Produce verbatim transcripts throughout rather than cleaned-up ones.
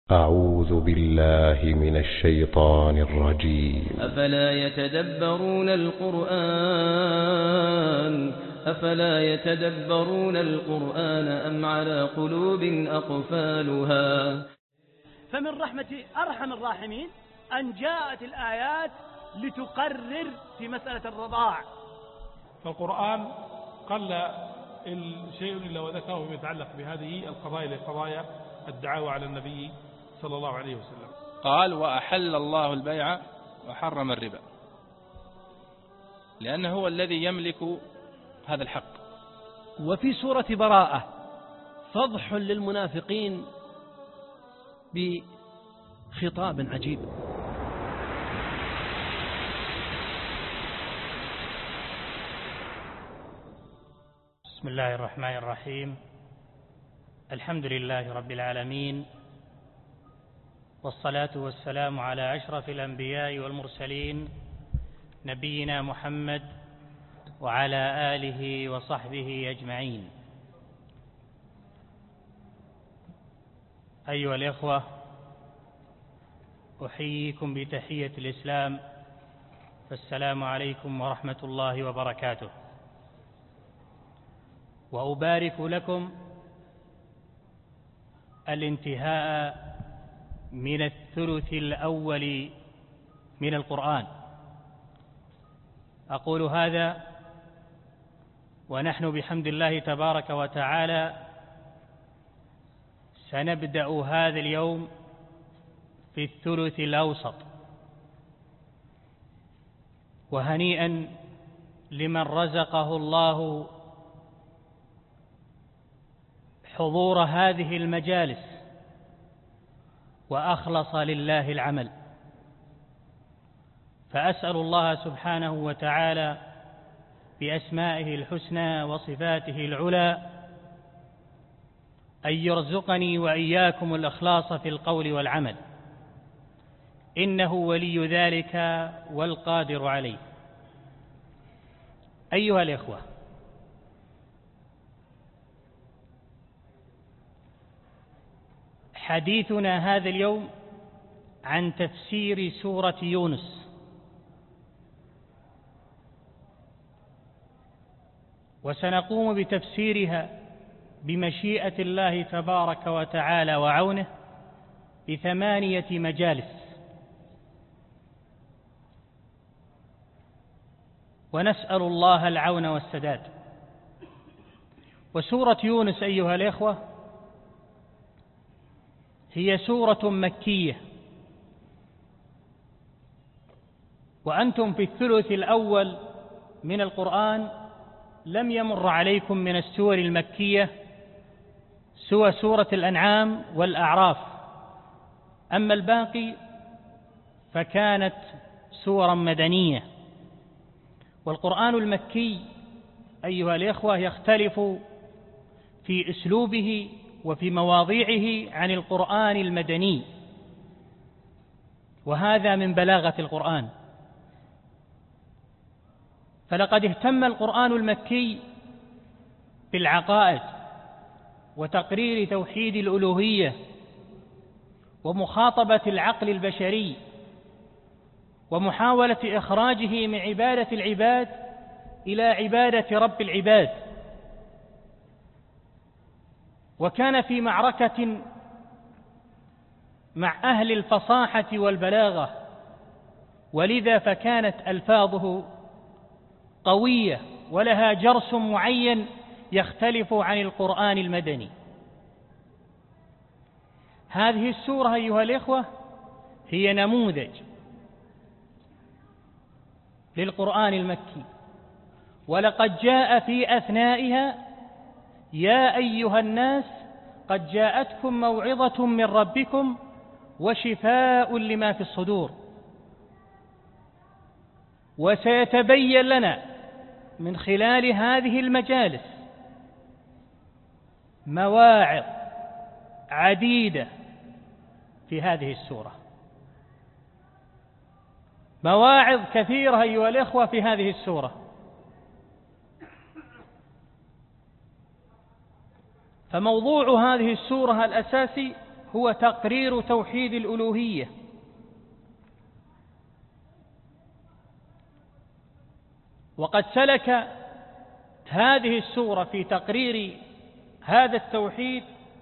أعوذ بالله من الشيطان الرجيم. أفلا يتدبرون القرآن أفلا يتدبرون القرآن أم على قلوب أقفالها. فمن رحمة أرحم الراحمين أن جاءت الآيات لتقرر في مسألة الرضاع. فالقرآن قل شيء إلا وذكره يتعلق بهذه القضايا لقضايا الدعاوى على النبي صلى الله عليه وسلم. قال وأحل الله البيع وحرم الربا، لأنه هو الذي يملك هذا الحق. وفي سورة براءة فضح للمنافقين بخطاب عجيب. بسم الله الرحمن الرحيم. الحمد لله رب العالمين، والصلاة والسلام على أشرف الأنبياء والمرسلين نبينا محمد وعلى آله وصحبه أجمعين. أيها الإخوة، أحييكم بتحية الإسلام، فالسلام عليكم ورحمة الله وبركاته. وأبارك لكم الانتهاء من الثلث الأول من القرآن. أقول هذا ونحن بحمد الله تبارك وتعالى سنبدأ هذا اليوم في الثلث الأوسط، وهنيئا لمن رزقه الله حضور هذه المجالس وأخلص لله العمل. فأسأل الله سبحانه وتعالى بأسمائه الحسنى وصفاته العلى أن يرزقني وإياكم الإخلاص في القول والعمل، إنه ولي ذلك والقادر عليه. أيها الإخوة، حديثنا هذا اليوم عن تفسير سورة يونس، وسنقوم بتفسيرها بمشيئة الله تبارك وتعالى وعونه بثمانية مجالس، ونسأل الله العون والسداد. وسورة يونس أيها الإخوة هي سورة مكية، وأنتم في الثلث الأول من القرآن لم يمر عليكم من السور المكية سوى سورة الأنعام والأعراف، أما الباقي فكانت سورا مدنية. والقرآن المكي أيها الإخوة يختلف في أسلوبه وفي مواضيعه عن القرآن المدني، وهذا من بلاغة القرآن. فلقد اهتم القرآن المكي بالعقائد وتقرير توحيد الألوهية ومخاطبة العقل البشري ومحاولة إخراجه من عبادة العباد إلى عبادة رب العباد. وكان في معركة مع أهل الفصاحة والبلاغة، ولذا فكانت ألفاظه قوية ولها جرس معين يختلف عن القرآن المدني. هذه السورة أيها الإخوة هي نموذج للقرآن المكي، ولقد جاء في أثنائها يا أيها الناس قد جاءتكم موعظة من ربكم وشفاء لما في الصدور. وسيتبين لنا من خلال هذه المجالس مواعظ عديدة في هذه السورة، مواعظ كثيرة أيها الإخوة في هذه السورة. فموضوع هذه السورة الأساسي هو تقرير توحيد الألوهية، وقد سلك هذه السورة في تقرير هذا التوحيد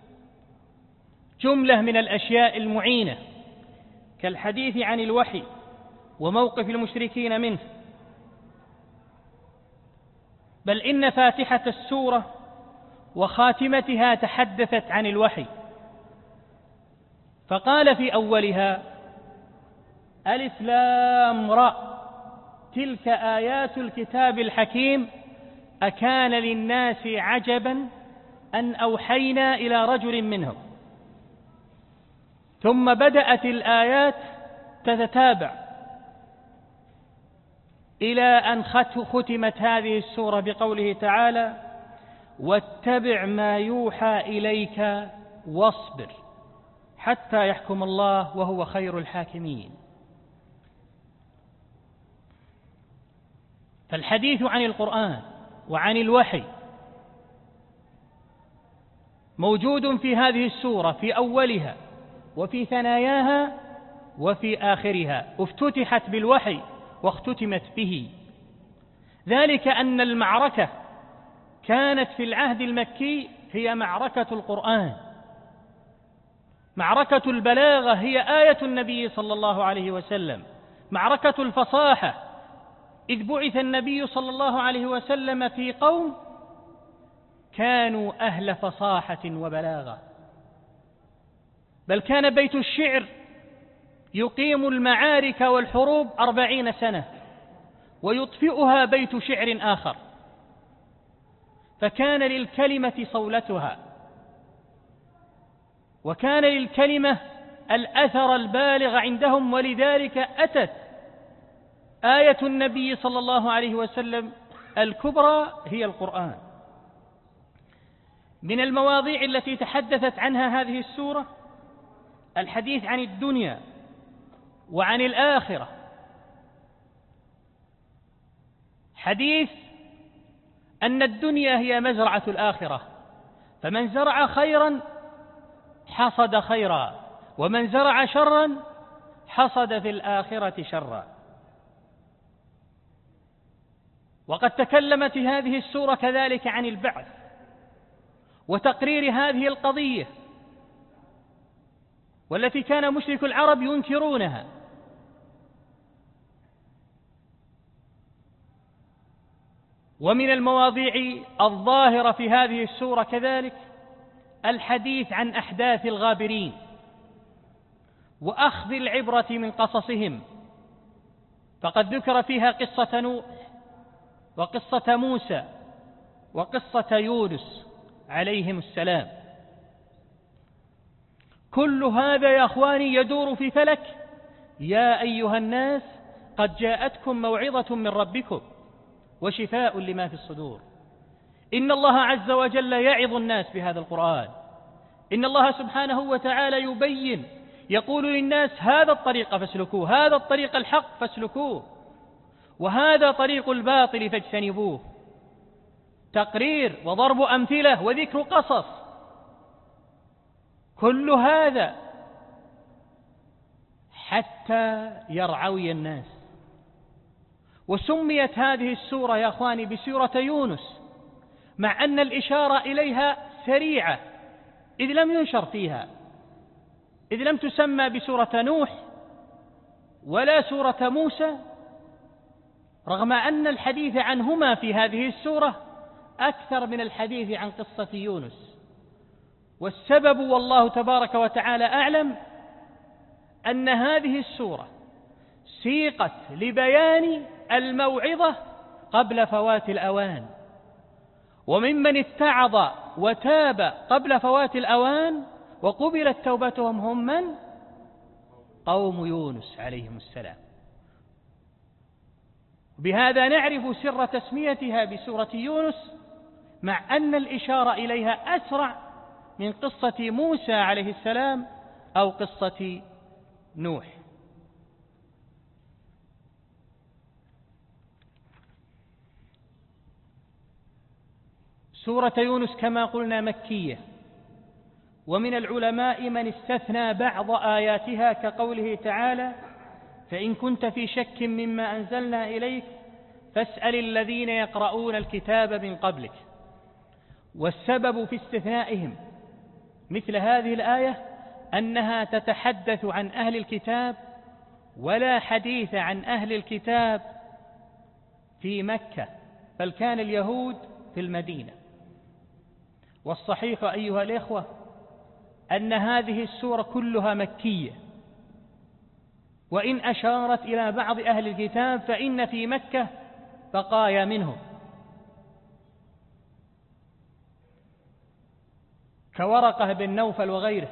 جملة من الأشياء المعينة، كالحديث عن الوحي وموقف المشركين منه. بل إن فاتحة السورة وخاتمتها تحدثت عن الوحي، فقال في أولها: ألف لام را تلك آيات الكتاب الحكيم أكان للناس عجبا أن أوحينا إلى رجل منهم. ثم بدأت الآيات تتتابع إلى أن ختمت هذه السورة بقوله تعالى: واتبع ما يوحى إليك واصبر حتى يحكم الله وهو خير الحاكمين. فالحديث عن القرآن وعن الوحي موجود في هذه السورة في أولها وفي ثناياها وفي آخرها، افتتحت بالوحي واختتمت به. ذلك أن المعركة كانت في العهد المكي هي معركة القرآن، معركة البلاغة هي آية النبي صلى الله عليه وسلم، معركة الفصاحة إذ بعث النبي صلى الله عليه وسلم في قوم كانوا أهل فصاحة وبلاغة، بل كان بيت الشعر يقيم المعارك والحروب أربعين سنة ويطفئها بيت شعر آخر، فكان للكلمة صولتها، وكان للكلمة الأثر البالغ عندهم، ولذلك أتت آية النبي صلى الله عليه وسلم الكبرى هي القرآن. من المواضيع التي تحدثت عنها هذه السورة الحديث عن الدنيا وعن الآخرة، حديث أن الدنيا هي مزرعة الآخرة، فمن زرع خيرا حصد خيرا، ومن زرع شرا حصد في الآخرة شرا. وقد تكلمت هذه السورة كذلك عن البعث وتقرير هذه القضية، والتي كان مشرك العرب ينكرونها. ومن المواضيع الظاهرة في هذه السورة كذلك الحديث عن أحداث الغابرين وأخذ العبرة من قصصهم، فقد ذكر فيها قصة نوح وقصة موسى وقصة يونس عليهم السلام. كل هذا يا أخواني يدور في فلك يا أيها الناس قد جاءتكم موعظة من ربكم وشفاء لما في الصدور. إن الله عز وجل يعظ الناس بهذا القرآن، إن الله سبحانه وتعالى يبين، يقول للناس هذا الطريق فاسلكوه، هذا الطريق الحق فاسلكوه، وهذا طريق الباطل فاجتنبوه. تقرير وضرب أمثلة وذكر قصص، كل هذا حتى يرعوي الناس. وسميت هذه السورة يا أخواني بسورة يونس، مع أن الإشارة إليها سريعة إذ لم ينشر فيها، إذ لم تسمى بسورة نوح ولا سورة موسى، رغم أن الحديث عنهما في هذه السورة أكثر من الحديث عن قصة يونس. والسبب والله تبارك وتعالى أعلم أن هذه السورة سيقت لبيان الموعظة قبل فوات الأوان، وممن اتعظ وتاب قبل فوات الأوان وقبلت توبتهم هم من؟ قوم يونس عليهم السلام. بهذا نعرف سر تسميتها بسورة يونس، مع أن الإشارة إليها أسرع من قصة موسى عليه السلام أو قصة نوح. سورة يونس كما قلنا مكية، ومن العلماء من استثنى بعض آياتها كقوله تعالى: فإن كنت في شك مما أنزلنا إليك فاسأل الذين يقرؤون الكتاب من قبلك. والسبب في استثنائهم مثل هذه الآية أنها تتحدث عن أهل الكتاب، ولا حديث عن أهل الكتاب في مكة، بل كان اليهود في المدينة. والصحيح أيها الإخوة أن هذه السورة كلها مكية، وإن أشارت إلى بعض أهل الكتاب فإن في مكة بقايا منهم، كورقة بن نوفل وغيره.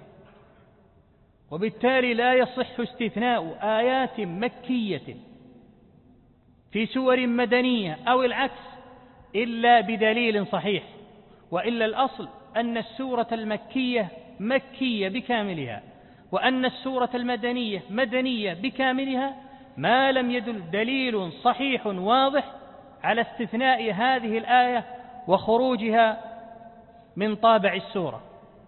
وبالتالي لا يصح استثناء آيات مكية في سور مدنية أو العكس إلا بدليل صحيح، وإلا الأصل أن السورة المكية مكية بكاملها، وأن السورة المدنية مدنية بكاملها، ما لم يدل دليل صحيح واضح على استثناء هذه الآية وخروجها من طابع السورة.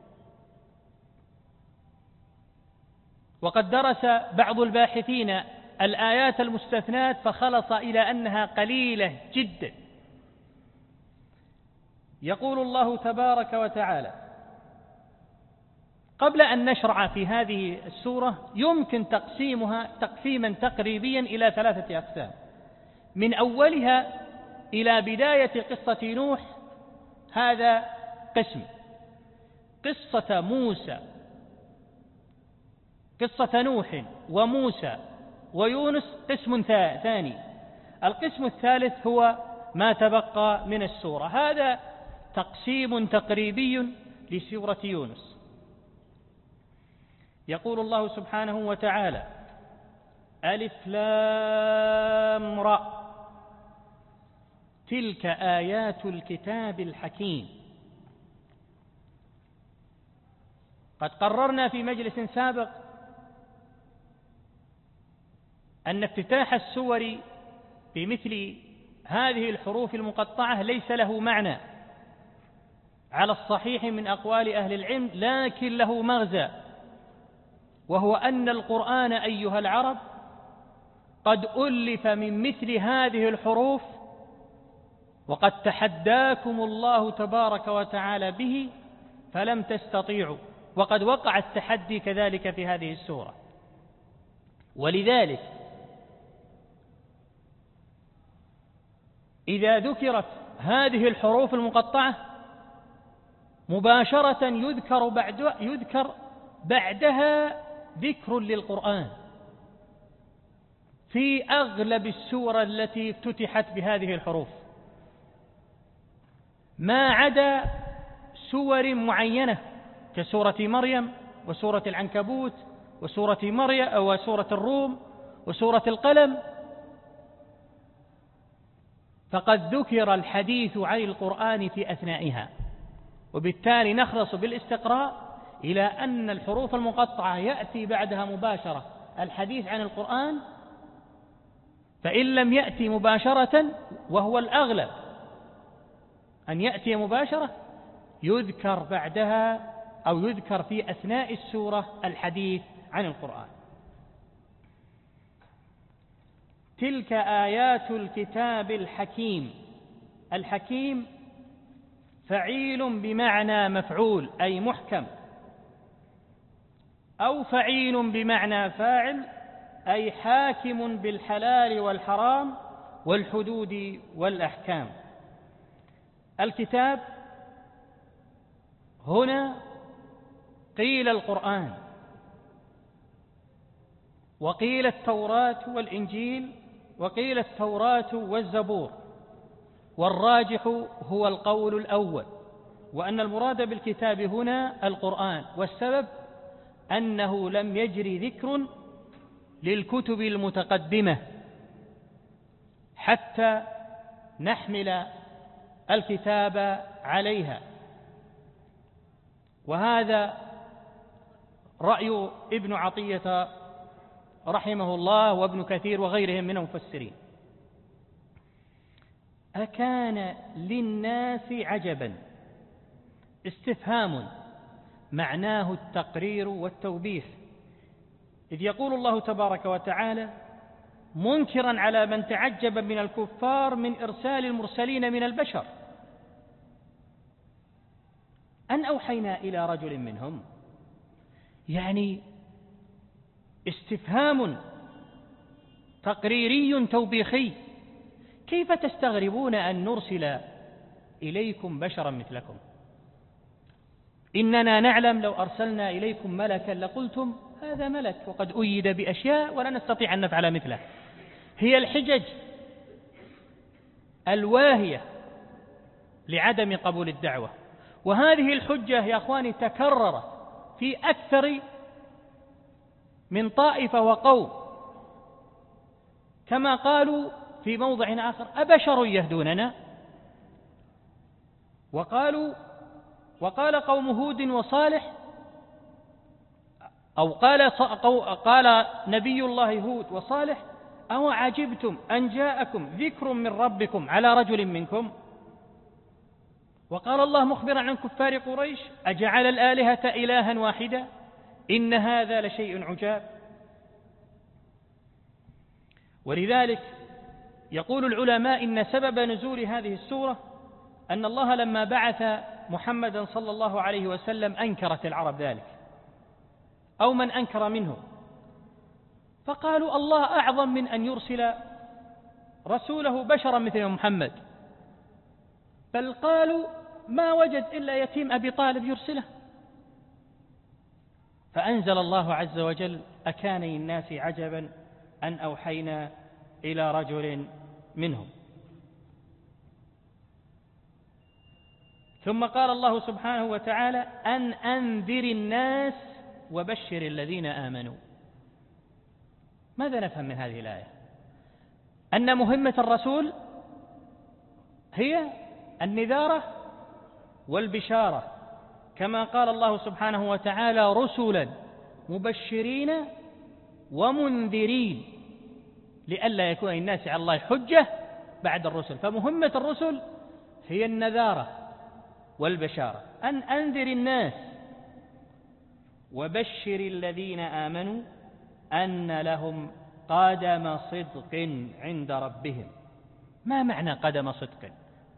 وقد درس بعض الباحثين الآيات المستثنات فخلص إلى أنها قليلة جدا. يقول الله تبارك وتعالى: قبل أن نشرع في هذه السورة يمكن تقسيمها تقسيما تقريبيا إلى ثلاثة أقسام. من أولها إلى بداية قصة نوح، هذا قسم. قصة موسى قصة نوح وموسى ويونس قسم ثاني. القسم الثالث هو ما تبقى من السورة. هذا تقسيم تقريبي لسورة يونس. يقول الله سبحانه وتعالى: ألف لام را تلك آيات الكتاب الحكيم. قد قررنا في مجلس سابق أن افتتاح السور بمثل هذه الحروف المقطعة ليس له معنى على الصحيح من أقوال أهل العلم، لكن له مغزى، وهو أن القرآن أيها العرب قد ألف من مثل هذه الحروف، وقد تحداكم الله تبارك وتعالى به فلم تستطيعوا، وقد وقع التحدي كذلك في هذه السورة. ولذلك إذا ذكرت هذه الحروف المقطعة مباشرة يذكر بعد يذكر بعدها ذكر للقرآن في أغلب السور التي افتتحت بهذه الحروف، ما عدا سور معينة كسورة مريم وسورة العنكبوت وسورة مريم أو سورة الروم وسورة القلم، فقد ذكر الحديث عن القرآن في أثنائها. وبالتالي نخلص بالاستقراء إلى أن الحروف المقطعة يأتي بعدها مباشرة الحديث عن القرآن، فإن لم يأتي مباشرة وهو الأغلب أن يأتي مباشرة يذكر بعدها أو يذكر في أثناء السورة الحديث عن القرآن. تلك آيات الكتاب الحكيم. الحكيم فعيل بمعنى مفعول أي محكم، أو فعيل بمعنى فاعل أي حاكم بالحلال والحرام والحدود والأحكام. الكتاب هنا قيل القرآن، وقيل التوراة والإنجيل، وقيل التوراة والزبور، والراجح هو القول الأول، وأن المراد بالكتاب هنا القرآن. والسبب أنه لم يجري ذكر للكتب المتقدمة حتى نحمل الكتاب عليها، وهذا رأي ابن عطية رحمه الله وابن كثير وغيرهم من المفسرين. أكان للناس عجبا استفهام معناه التقرير والتوبيخ، إذ يقول الله تبارك وتعالى منكرا على من تعجب من الكفار من إرسال المرسلين من البشر أن أوحينا إلى رجل منهم، يعني استفهام تقريري توبيخي، كيف تستغربون أن نرسل إليكم بشرا مثلكم؟ إننا نعلم لو أرسلنا إليكم ملكا لقلتم هذا ملك وقد أيد بأشياء ولا نستطيع أن نفعل مثله. هي الحجج الواهية لعدم قبول الدعوة، وهذه الحجة يا أخواني تكررت في أكثر من طائفة وقوم، كما قالوا في موضع آخر أبشر يهدوننا، وقالوا وقال قوم هود وصالح، أو قال قال نبي الله هود وصالح أو عجبتم أن جاءكم ذكر من ربكم على رجل منكم. وقال الله مخبرا عن كفار قريش أجعل الآلهة إلها واحدا إن هذا لشيء عجاب. ولذلك يقول العلماء إن سبب نزول هذه السورة أن الله لما بعث محمدا صلى الله عليه وسلم أنكرت العرب ذلك، أو من أنكر منه، فقالوا الله أعظم من أن يرسل رسوله بشرا مثل محمد، بل قالوا ما وجد إلا يتيم أبي طالب يرسله. فأنزل الله عز وجل أكان للناس عجبا أن أوحينا إلى رجل منهم. ثم قال الله سبحانه وتعالى أن أنذر الناس وبشر الذين آمنوا. ماذا نفهم من هذه الآية؟ أن مهمة الرسول هي النذارة والبشارة، كما قال الله سبحانه وتعالى رسلا مبشرين ومنذرين لئلا يكون الناس على الله حجة بعد الرسل. فمهمة الرسل هي النذارة والبشارة، أن أنذر الناس وبشر الذين آمنوا أن لهم قدم صدق عند ربهم. ما معنى قدم صدق؟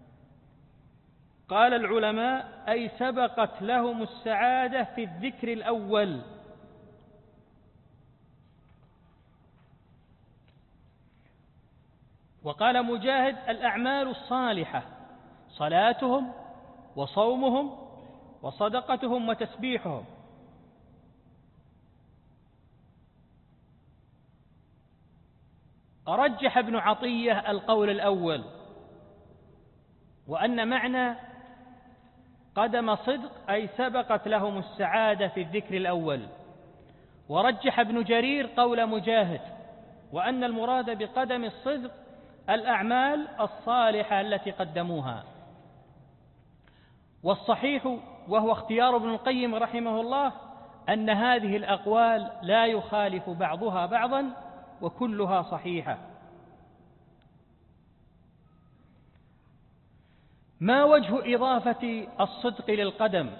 قال العلماء أي سبقت لهم السعادة في الذكر الأول، وقال مجاهد الأعمال الصالحة صلاتهم وصومهم وصدقتهم وتسبيحهم. رجح ابن عطية القول الأول، وأن معنى قدم صدق أي سبقت لهم السعادة في الذكر الأول. ورجح ابن جرير قول مجاهد، وأن المراد بقدم الصدق الأعمال الصالحة التي قدموها. والصحيح وهو اختيار ابن القيم رحمه الله أن هذه الأقوال لا يخالف بعضها بعضا وكلها صحيحة. ما وجه إضافة الصدق للقدم؟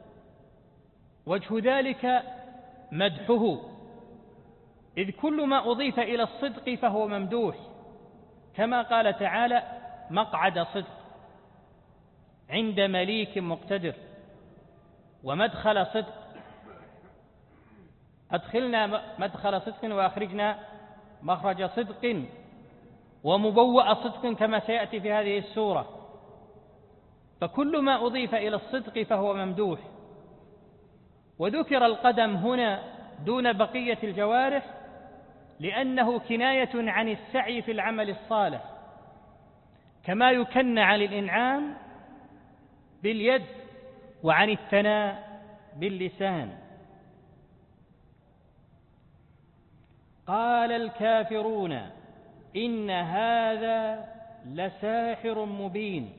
وجه ذلك مدحه، إذ كل ما أضيف إلى الصدق فهو ممدوح، كما قال تعالى مقعد صدق عند مليك مقتدر، ومدخل صدق أدخلنا مدخل صدق وأخرجنا مخرج صدق، ومبوأ صدق كما سيأتي في هذه السورة. فكل ما أضيف إلى الصدق فهو ممدوح. وذكر القدم هنا دون بقية الجوارح لأنه كناية عن السعي في العمل الصالح، كما يكن عن الإنعام باليد وعن الثناء باللسان. قال الكافرون إن هذا لساحر مبين.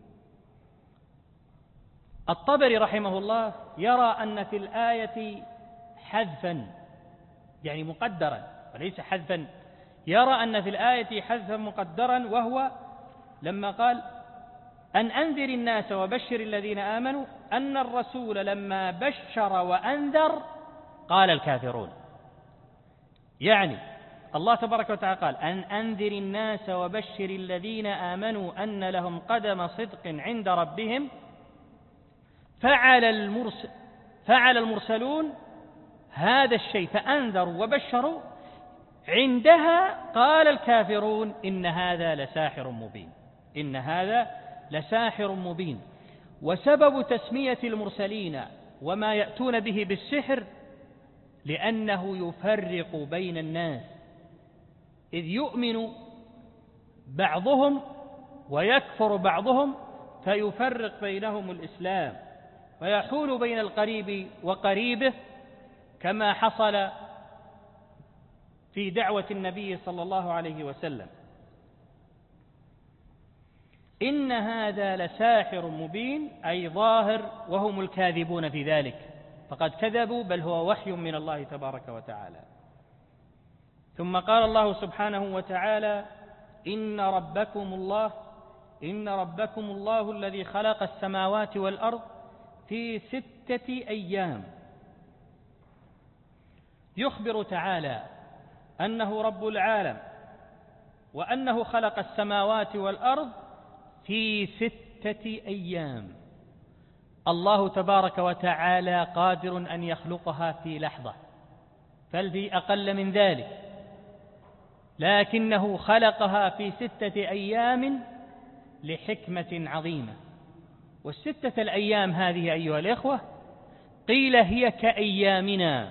الطبري رحمه الله يرى أن في الآية حذفا، يعني مقدرا وليس حذفا، يرى أن في الآية حذفا مقدرا، وهو لما قال أن أنذر الناس وبشر الذين آمنوا أن الرسول لما بشر وأنذر قال الكافرون. يعني الله تبارك وتعالى قال أن أنذر الناس وبشر الذين آمنوا أن لهم قدم صدق عند ربهم، فعل المرسل فعل المرسلون هذا الشيء فأنذروا وبشروا، عندها قال الكافرون إن هذا لساحر مبين، إن هذا لساحر مبين. وسبب تسمية المرسلين وما يأتون به بالسحر لأنه يفرق بين الناس، إذ يؤمن بعضهم ويكفر بعضهم فيفرق بينهم الإسلام ويحول بين القريب وقريبه، كما حصل في دعوة النبي صلى الله عليه وسلم. إن هذا لساحر مبين أي ظاهر، وهم الكاذبون في ذلك، فقد كذبوا بل هو وحي من الله تبارك وتعالى. ثم قال الله سبحانه وتعالى إن ربكم الله إن ربكم الله الذي خلق السماوات والأرض في ستة أيام. يخبر تعالى أنه رب العالم وأنه خلق السماوات والأرض في ستة أيام. الله تبارك وتعالى قادر أن يخلقها في لحظة، بل في أقل من ذلك، لكنه خلقها في ستة أيام لحكمة عظيمة. والستة الأيام هذه أيها الإخوة قيل هي كأيامنا،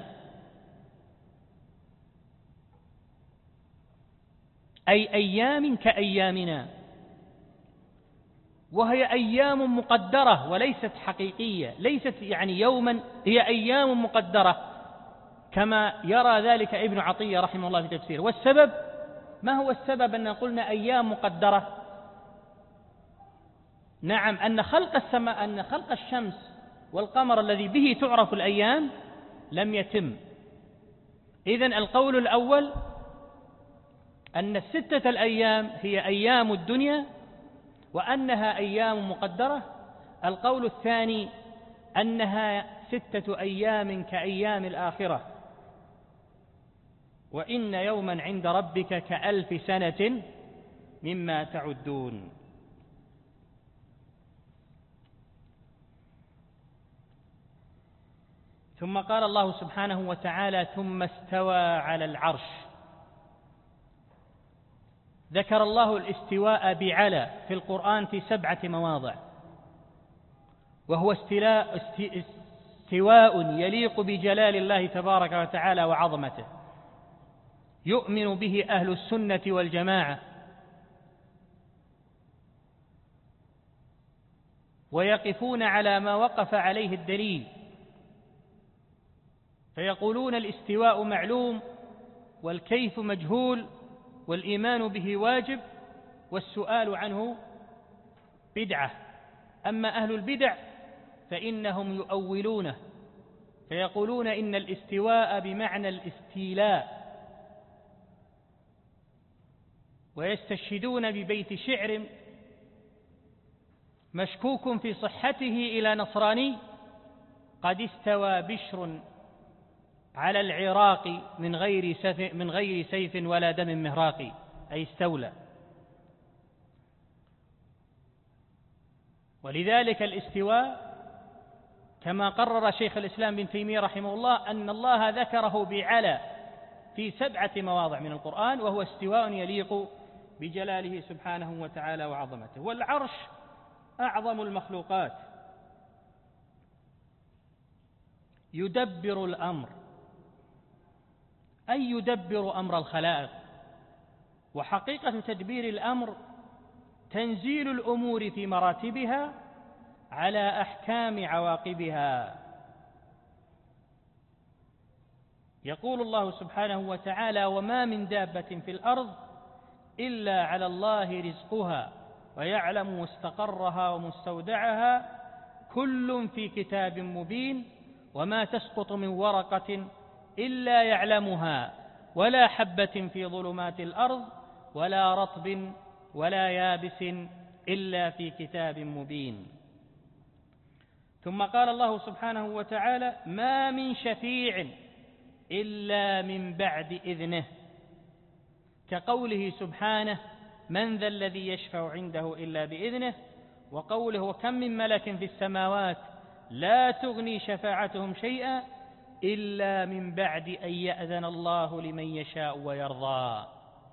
أي أيام كأيامنا، وهي أيام مقدرة وليست حقيقية، ليست يعني يوما، هي أيام مقدرة كما يرى ذلك ابن عطية رحمه الله في تفسيره. والسبب، ما هو السبب أن قلنا أيام مقدرة؟ نعم، أن خلق السماء أن خلق الشمس والقمر الذي به تعرف الأيام لم يتم. إذن القول الأول أن الستة الأيام هي أيام الدنيا وأنها أيام مقدرة. القول الثاني أنها ستة أيام كأيام الآخرة، وإن يوما عند ربك كألف سنة مما تعدون. ثم قال الله سبحانه وتعالى ثم استوى على العرش. ذكر الله الاستواء بعلى في القرآن في سبعة مواضع، وهو استواء يليق بجلال الله تبارك وتعالى وعظمته، يؤمن به أهل السنة والجماعة، ويقفون على ما وقف عليه الدليل، فيقولون الاستواء معلوم والكيف مجهول والإيمان به واجب والسؤال عنه بدعة. أما أهل البدع فإنهم يؤولونه، فيقولون إن الاستواء بمعنى الاستيلاء، ويستشهدون ببيت شعر مشكوك في صحته إلى نصراني: قد استوى بشر على العراق من غير سيف, من غير سيف ولا دم مهراق، أي استولى. ولذلك الاستواء كما قرر شيخ الإسلام بن تيمية رحمه الله أن الله ذكره بعلى في سبعة مواضع من القرآن، وهو استواء يليق بجلاله سبحانه وتعالى وعظمته. والعرش أعظم المخلوقات، يدبر الأمر، أي يدبر أمر الخلائق. وحقيقة تدبير الأمر تنزيل الأمور في مراتبها على أحكام عواقبها. يقول الله سبحانه وتعالى: وما من دابة في الأرض إلا على الله رزقها ويعلم مستقرها ومستودعها كل في كتاب مبين وما تسقط من ورقة إلا يعلمها ولا حبة في ظلمات الأرض ولا رطب ولا يابس إلا في كتاب مبين. ثم قال الله سبحانه وتعالى: ما من شفيع إلا من بعد إذنه، كقوله سبحانه: من ذا الذي يشفع عنده إلا بإذنه، وقوله: وكم من ملك في السماوات لا تغني شفاعتهم شيئا إلا من بعد أن يأذن الله لمن يشاء ويرضى.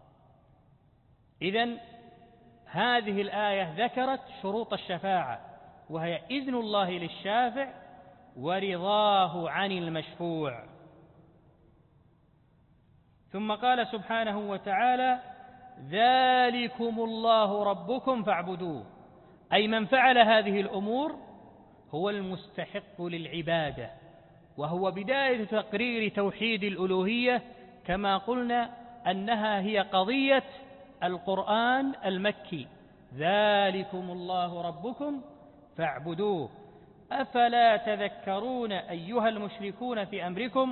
إذن هذه الآية ذكرت شروط الشفاعة، وهي إذن الله للشافع ورضاه عن المشفوع. ثم قال سبحانه وتعالى: ذلكم الله ربكم فاعبدوه، أي من فعل هذه الأمور هو المستحق للعبادة، وهو بداية تقرير توحيد الألوهية، كما قلنا أنها هي قضية القرآن المكي. ذلكم الله ربكم فاعبدوه أفلا تذكرون أيها المشركون في أمركم.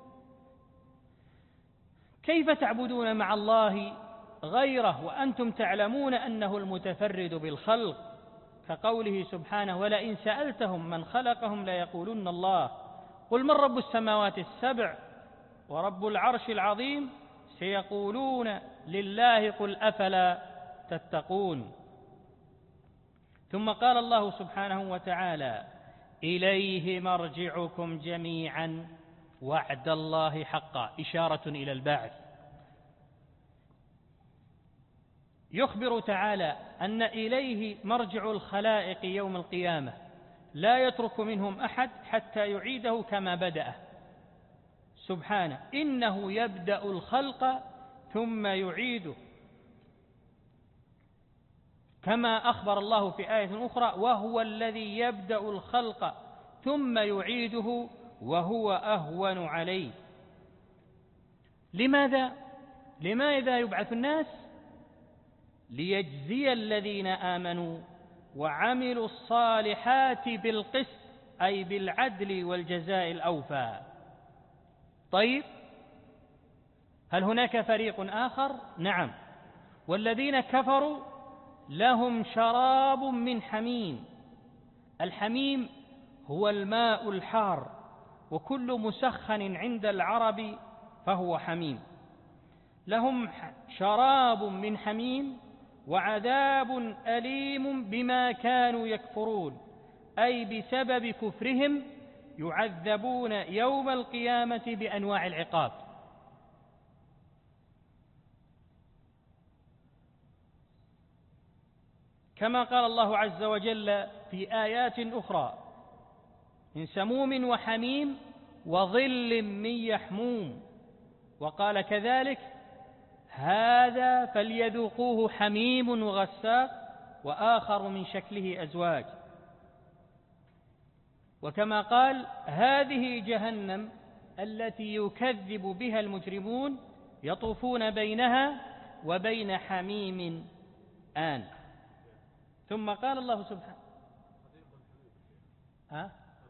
كيف تعبدون مع الله غيره وأنتم تعلمون أنه المتفرد بالخلق، كقوله سبحانه: ولئن سألتهم من خلقهم ليقولن الله قل من رب السماوات السبع ورب العرش العظيم سيقولون لله قل أفلا تتقون. ثم قال الله سبحانه وتعالى: إليه مرجعكم جميعا وعد الله حقا، إشارة إلى البعث. يخبر تعالى أن إليه مرجع الخلائق يوم القيامة، لا يترك منهم أحد حتى يعيده كما بدأه سبحانه: إنه يبدأ الخلق ثم يعيده، كما أخبر الله في آية أخرى: وهو الذي يبدأ الخلق ثم يعيده وهو أهون عليه. لماذا؟ لماذا يبعث الناس؟ ليجزي الذين آمنوا وعملوا الصالحات بالقسط، أي بالعدل والجزاء الأوفى. طيب، هل هناك فريق آخر؟ نعم، والذين كفروا لهم شراب من حميم. الحميم هو الماء الحار، وكل مسخن عند العرب فهو حميم. لهم شراب من حميم وعذاب أليم بما كانوا يكفرون، أي بسبب كفرهم يعذبون يوم القيامة بأنواع العقاب. كما قال الله عز وجل في آيات أخرى: من سموم وحميم وظل من يحموم، وقال كذلك: هذا فليذوقوه حميم وغساق وآخر من شكله أزواج. وكما قال: هذه جهنم التي يكذب بها المجرمون يطوفون بينها وبين حميم آن. ثم قال الله سبحانه: ها؟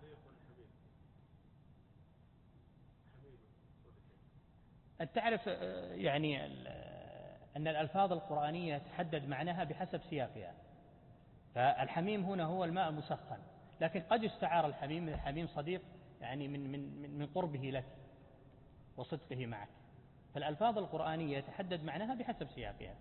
أن تعرف يعني أن الألفاظ القرآنية تحدد معناها بحسب سياقها. فالحميم هنا هو الماء المسخن، لكن قد يستعار الحميم من الحميم صديق، يعني من من من قربه لك وصدقه معك. فالألفاظ القرآنية تحدد معناها بحسب سياقها.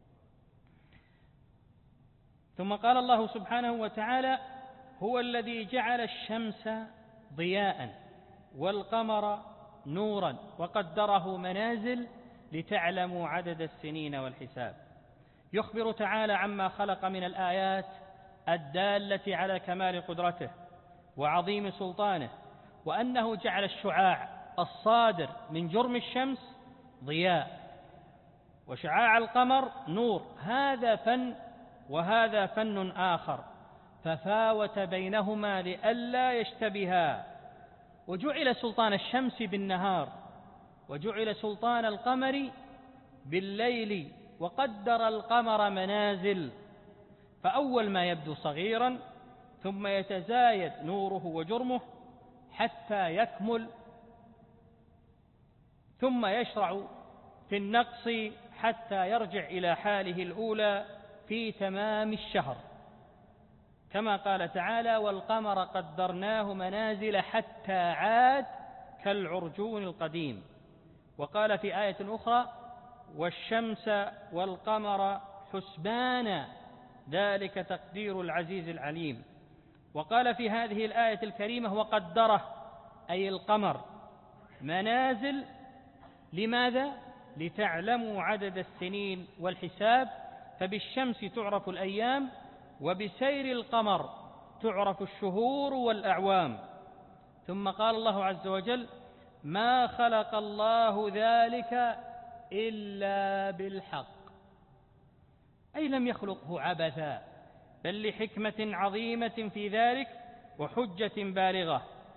ثم قال الله سبحانه وتعالى: هو الذي جعل الشمس ضياء والقمر نورا وقدره منازل لتعلموا عدد السنين والحساب. يخبر تعالى عما خلق من الآيات الدالة على كمال قدرته وعظيم سلطانه، وأنه جعل الشعاع الصادر من جرم الشمس ضياء، وشعاع القمر نور. هذا فن وهذا فن آخر، ففاوت بينهما لئلا يشتبها. وجعل سلطان الشمس بالنهار، وجعل سلطان القمر بالليل، وقدر القمر منازل، فأول ما يبدو صغيرا ثم يتزايد نوره وجرمه حتى يكمل، ثم يشرع في النقص حتى يرجع إلى حاله الأولى في تمام الشهر، كما قال تعالى: والقمر قدرناه منازل حتى عاد كالعرجون القديم. وقال في آية أخرى: والشمس والقمر حسبانا ذلك تقدير العزيز العليم. وقال في هذه الآية الكريمة: وقدره، أي القمر، منازل، لماذا؟ لتعلموا عدد السنين والحساب، فبالشمس تعرف الأيام، وبسير القمر تعرف الشهور والأعوام. ثم قال الله عز وجل: ما خلق الله ذلك إلا بالحق، أي لم يخلقه عبثا، بل لحكمة عظيمة في ذلك وحجة بالغة.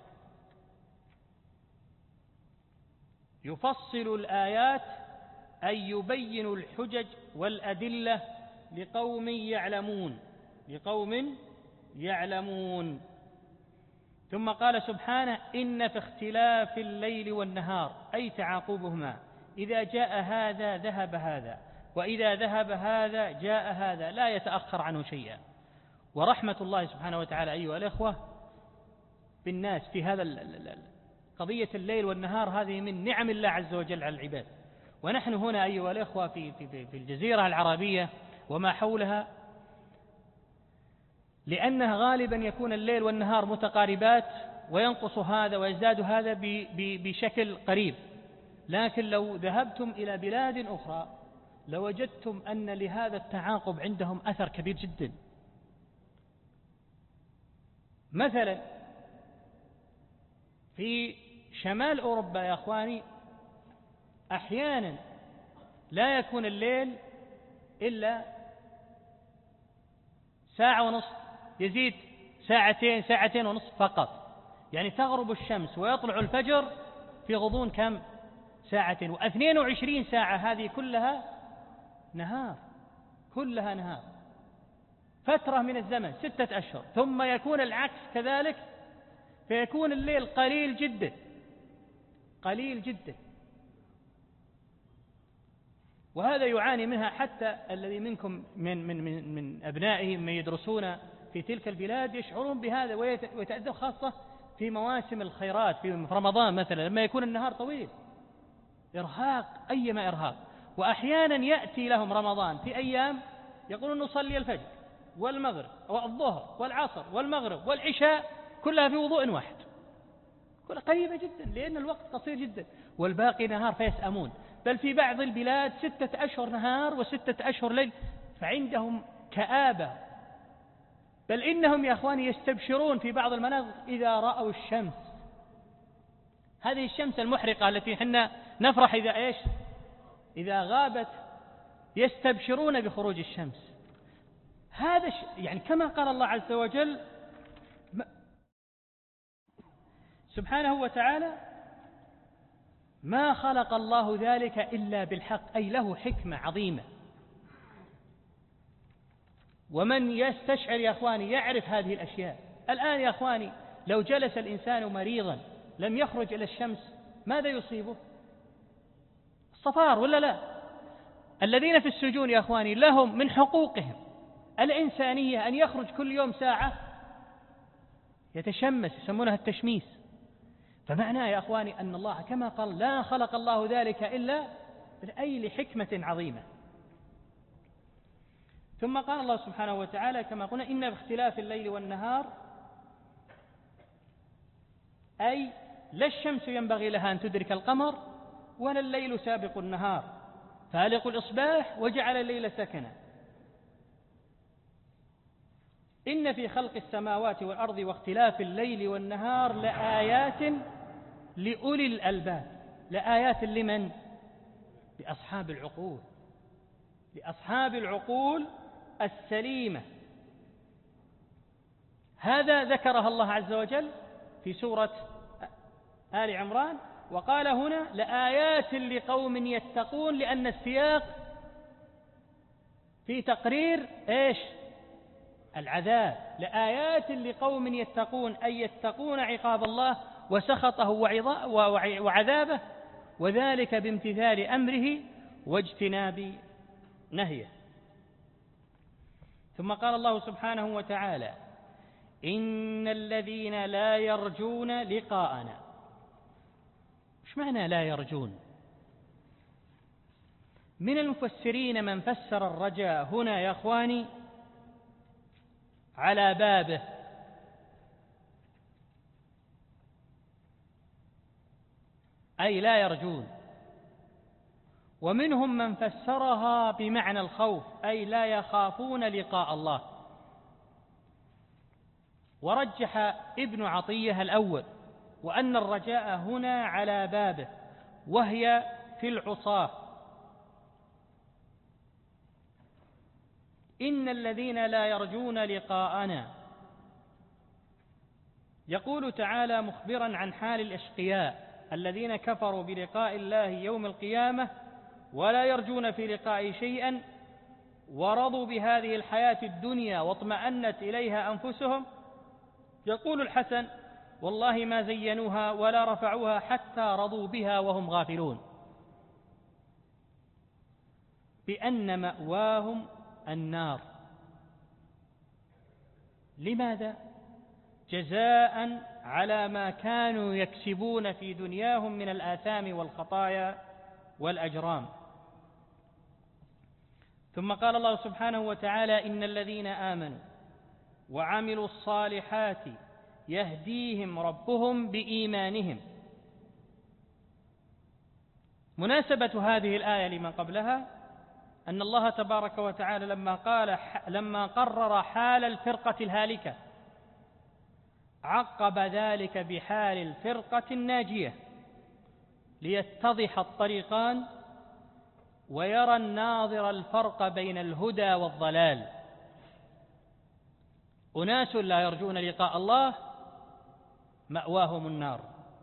يفصل الآيات أي يبين الحجج والأدلة لقوم يعلمون لقوم يعلمون ثم قال سبحانه: إن في اختلاف الليل والنهار، أي تعاقبهما، إذا جاء هذا ذهب هذا، وإذا ذهب هذا جاء هذا، لا يتأخر عنه شيئا. ورحمة الله سبحانه وتعالى أيها الأخوة بالناس في هذا قضية الليل والنهار، هذه من نعم الله عز وجل على العباد. ونحن هنا أيها الأخوة في, في, في الجزيرة العربية وما حولها، لأنها غالبا يكون الليل والنهار متقاربات، وينقص هذا ويزداد هذا بشكل قريب. لكن لو ذهبتم إلى بلاد أخرى لوجدتم أن لهذا التعاقب عندهم أثر كبير جدا. مثلا في شمال أوروبا يا أخواني، أحيانا لا يكون الليل إلا ساعة ونصف، يزيد ساعتين ساعتين ونصف فقط، يعني تغرب الشمس ويطلع الفجر في غضون كم؟ ساعتين، واثنين وعشرين ساعة هذه كلها نهار، كلها نهار، فترة من الزمن ستة أشهر. ثم يكون العكس كذلك، فيكون الليل قليل جدا قليل جدا وهذا يعاني منها حتى الذي منكم من, من, من, من أبنائهم من يدرسون في تلك البلاد يشعرون بهذا ويتأذوا، خاصة في مواسم الخيرات، في رمضان مثلا لما يكون النهار طويل، إرهاق أيما إرهاق. وأحيانا يأتي لهم رمضان في أيام يقولون نصلي الفجر والمغرب والظهر والعصر والمغرب والعشاء كلها في وضوء واحد، كلها قريبة جدا لأن الوقت قصير جدا، والباقي نهار فيسأمون. بل في بعض البلاد ستة أشهر نهار وستة أشهر ليل، فعندهم كآبة. بل إنهم يا أخواني يستبشرون في بعض المناطق إذا رأوا الشمس، هذه الشمس المحرقة التي حنا نفرح إذا إيش إذا غابت، يستبشرون بخروج الشمس. هذا يعني كما قال الله عز وجل سبحانه وتعالى: ما خلق الله ذلك إلا بالحق، أي له حكمة عظيمة. ومن يستشعر يا أخواني يعرف هذه الأشياء. الآن يا أخواني لو جلس الإنسان مريضا لم يخرج إلى الشمس ماذا يصيبه؟ الصفار ولا لا؟ الذين في السجون يا أخواني لهم من حقوقهم الإنسانية أن يخرج كل يوم ساعة يتشمس، يسمونها التشميس. فمعناه يا أخواني أن الله كما قال: لا خلق الله ذلك إلا أي لحكمة عظيمة. ثم قال الله سبحانه وتعالى كما قلنا: إن باختلاف الليل والنهار، أي لا الشمس ينبغي لها أن تدرك القمر ولا الليل سابق النهار، فالق الإصباح وجعل الليل سكنا. إن في خلق السماوات والأرض واختلاف الليل والنهار لآيات لأولي الألباب. لآيات لمن؟ لأصحاب العقول، لأصحاب العقول السليمة. هذا ذكرها الله عز وجل في سورة آل عمران، وقال هنا: لآيات لقوم يتقون، لأن السياق في تقرير إيش؟ العذاب. لآيات لقوم يتقون، أي يتقون عقاب الله وسخطه وعذابه، وذلك بامتثال أمره واجتناب نهيه. ثم قال الله سبحانه وتعالى: إن الذين لا يرجون لقاءنا. إيش معنى لا يرجون؟ من المفسرين من فسر الرجاء هنا يا أخواني على بابه، أي لا يرجون، ومنهم من فسرها بمعنى الخوف، أي لا يخافون لقاء الله. ورجح ابن عطية الأول، وأن الرجاء هنا على بابه، وهي في العصاة. إن الذين لا يرجون لقاءنا. يقول تعالى مخبرا عن حال الأشقياء الذين كفروا بلقاء الله يوم القيامة ولا يرجون في لقاء شيئا، ورضوا بهذه الحياة الدنيا واطمأنت إليها أنفسهم. يقول الحسن: والله ما زينوها ولا رفعوها حتى رضوا بها وهم غافلون، بأن مأواهم النار. لماذا؟ جزاء على ما كانوا يكسبون في دنياهم من الآثام والخطايا والأجرام. ثم قال الله سبحانه وتعالى: إن الذين آمنوا وعملوا الصالحات يهديهم ربهم بإيمانهم. مناسبة هذه الآية لما قبلها أن الله تبارك وتعالى لما قال لما قرر حال الفرقة الهالكة عقب ذلك بحال الفرقة الناجية، ليتضح الطريقان ويرى الناظر الفرق بين الهدى والضلال. أناس لا يرجون لقاء الله مأواهم النار،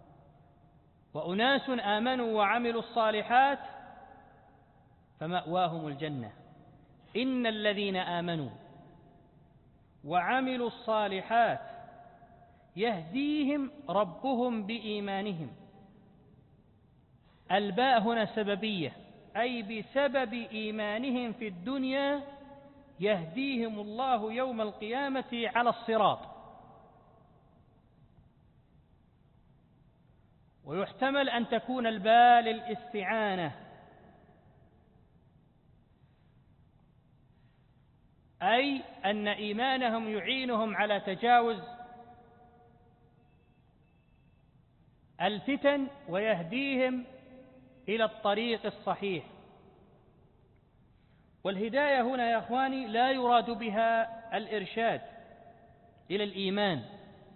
وأناس آمنوا وعملوا الصالحات فمأواهم الجنة. إن الذين آمنوا وعملوا الصالحات يهديهم ربهم بإيمانهم. الباء هنا سببية، أي بسبب إيمانهم في الدنيا يهديهم الله يوم القيامة على الصراط. ويحتمل أن تكون الباء للاستعانة، أي أن إيمانهم يعينهم على تجاوز الفتن ويهديهم إلى الطريق الصحيح. والهداية هنا يا أخواني لا يراد بها الإرشاد إلى الإيمان،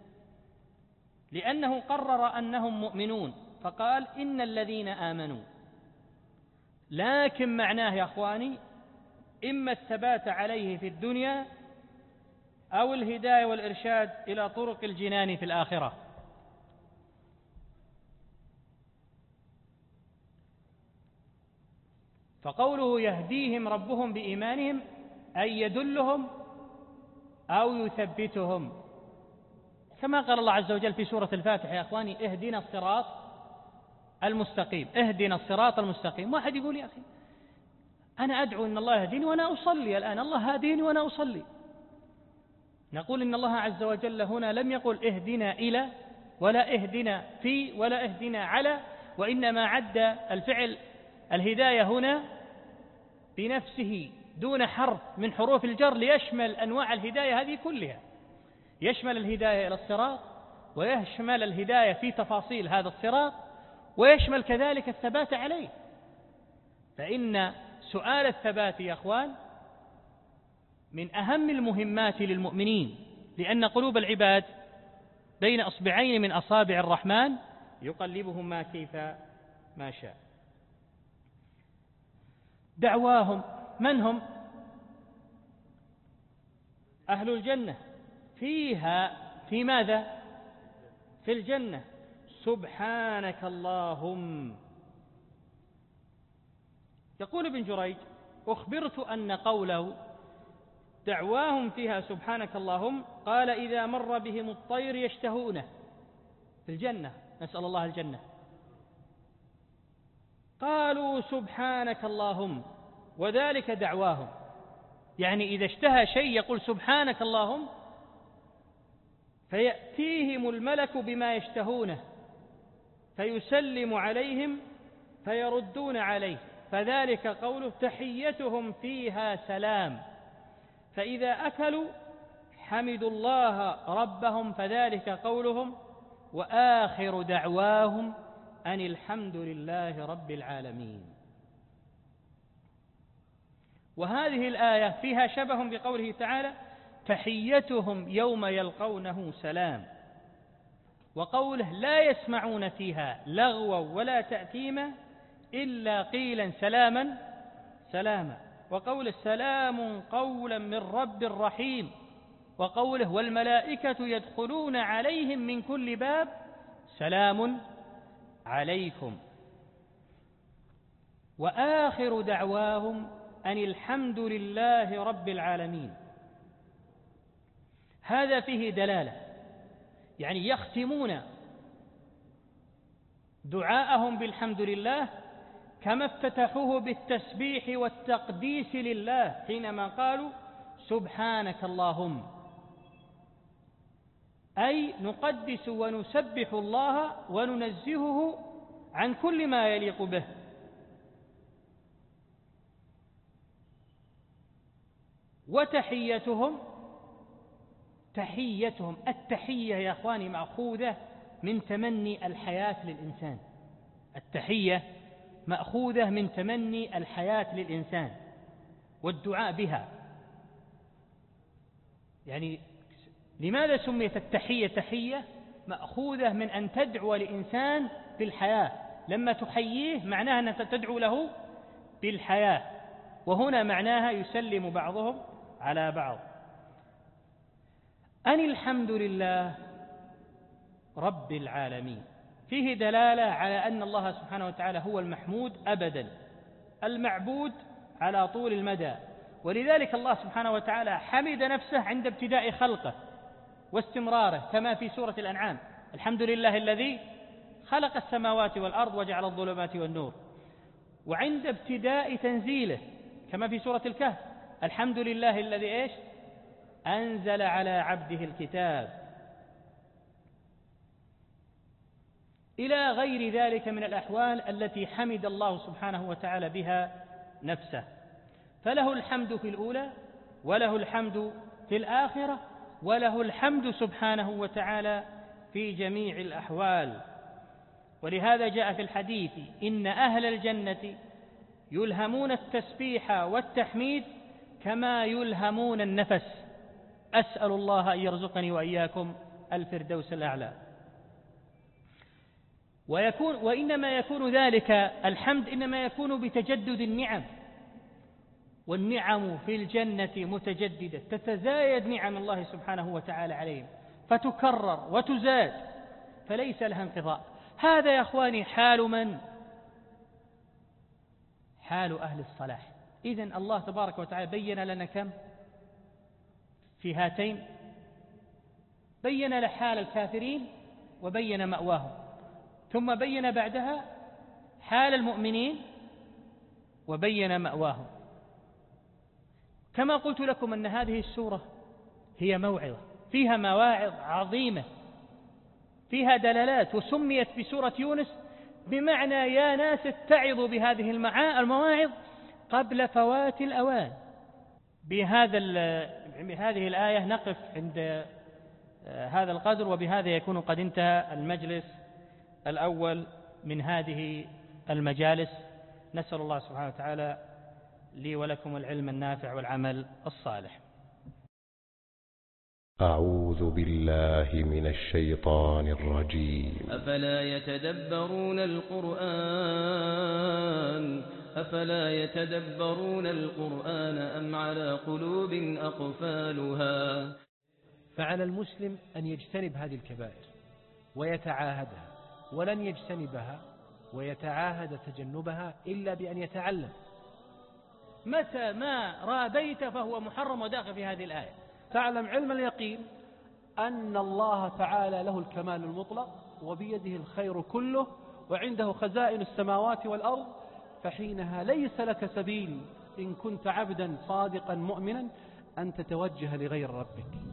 لأنه قرر أنهم مؤمنون فقال: إن الذين آمنوا. لكن معناه يا أخواني إما الثبات عليه في الدنيا أو الهداية والإرشاد إلى طرق الجنان في الآخرة. فقوله يهديهم ربهم بإيمانهم أي يدلهم أو يثبتهم، كما قال الله عز وجل في سورة الفاتحة: يا أخواني اهدنا الصراط المستقيم. اهدنا الصراط المستقيم. واحد يقول: يا أخي أنا أدعو إن الله يهديني وأنا أصلي الآن، الله هاديني وأنا أصلي. نقول إن الله عز وجل هنا لم يقل اهدنا إلى ولا اهدنا في ولا اهدنا على، وإنما عد الفعل الهداية هنا بنفسه دون حرف من حروف الجر ليشمل أنواع الهداية هذه كلها. يشمل الهداية إلى الصراط، ويشمل الهداية في تفاصيل هذا الصراط، ويشمل كذلك الثبات عليه. فإن سؤال الثبات يا أخوان من أهم المهمات للمؤمنين، لأن قلوب العباد بين أصبعين من أصابع الرحمن يقلبهما كيف ما شاء. دعواهم من هم؟ أهل الجنة فيها، في ماذا؟ في الجنة. سبحانك اللهم. يقول ابن جريج: أخبرت أن قوله دعواهم فيها سبحانك اللهم قال إذا مر بهم الطير يشتهونه في الجنة، نسأل الله الجنة، قالوا سبحانك اللهم، وذلك دعواهم. يعني إذا اشتهى شيء يقول سبحانك اللهم، فيأتيهم الملك بما يشتهونه فيسلم عليهم فيردون عليه، فذلك قوله تحيتهم فيها سلام. فإذا أكلوا حمدوا الله ربهم، فذلك قولهم وآخر دعواهم أن الحمد لله رب العالمين. وهذه الآية فيها شبه بقوله تعالى تحيتهم يوم يلقونه سلام، وقوله لا يسمعون فيها لغوا ولا تأثيما إلا قيلا سلاما سلاما، وقوله سلام قولا من رب رحيم، وقوله والملائكة يدخلون عليهم من كل باب سلام عليكم، وآخر دعواهم أن الحمد لله رب العالمين. هذا فيه دلالة، يعني يختمون دعاءهم بالحمد لله كما افتتحوه بالتسبيح والتقديس لله حينما قالوا سبحانك اللهم، أي نقدس ونسبح الله وننزهه عن كل ما يليق به. وتحيتهم تحيتهم التحية يا أخواني مأخوذة من تمني الحياة للإنسان، التحية مأخوذة من تمني الحياة للإنسان والدعاء بها. يعني لماذا سميت التحية تحية؟ مأخوذة من أن تدعو لإنسان بالحياة، لما تحييه معناها أنك تدعو له بالحياة، وهنا معناها يسلم بعضهم على بعض. أن الحمد لله رب العالمين فيه دلالة على أن الله سبحانه وتعالى هو المحمود أبدا، المعبود على طول المدى، ولذلك الله سبحانه وتعالى حمد نفسه عند ابتداء خلقه واستمراره كما في سورة الأنعام الحمد لله الذي خلق السماوات والأرض وجعل الظلمات والنور، وعند ابتداء تنزيله كما في سورة الكهف الحمد لله الذي إيش أنزل على عبده الكتاب، إلى غير ذلك من الأحوال التي حمد الله سبحانه وتعالى بها نفسه. فله الحمد في الأولى وله الحمد في الآخرة وله الحمد سبحانه وتعالى في جميع الأحوال. ولهذا جاء في الحديث إن أهل الجنة يلهمون التسبيح والتحميد كما يلهمون النفس، أسأل الله أن يرزقني وإياكم الفردوس الأعلى. ويكون وإنما يكون ذلك الحمد إنما يكون بتجدد النعم، والنعم في الجنة متجددة، تتزايد نعم الله سبحانه وتعالى عليهم فتكرر وتزاد فليس لها انقضاء. هذا يا أخواني حال من؟ حال أهل الصلاح. إذن الله تبارك وتعالى بين لنا كم في هاتين؟ بين لحال الكافرين وبين مأواهم، ثم بين بعدها حال المؤمنين وبين مأواهم. كما قلت لكم أن هذه السورة هي موعظة، فيها مواعظ عظيمة، فيها دلالات، وسميت بسورة يونس بمعنى يا ناس اتعظوا بهذه المواعظ قبل فوات الأوان. بهذا بهذه الآية نقف عند هذا القدر، وبهذا يكون قد انتهى المجلس الأول من هذه المجالس. نسأل الله سبحانه وتعالى لي ولكم العلم النافع والعمل الصالح. أعوذ بالله من الشيطان الرجيم. أفلا يتدبرون القرآن أفلا يتدبرون القرآن أم على قلوب أقفالها. فعلى المسلم أن يجتنب هذه الكبائر ويتعاهدها، ولن يجتنبها ويتعاهد تجنبها إلا بأن يتعلم. متى ما رابيت فهو محرم وداخل في هذه الآية. تعلم علم اليقين أن الله تعالى له الكمال المطلق وبيده الخير كله وعنده خزائن السماوات والأرض، فحينها ليس لك سبيل إن كنت عبدا صادقا مؤمنا أن تتوجه لغير ربك.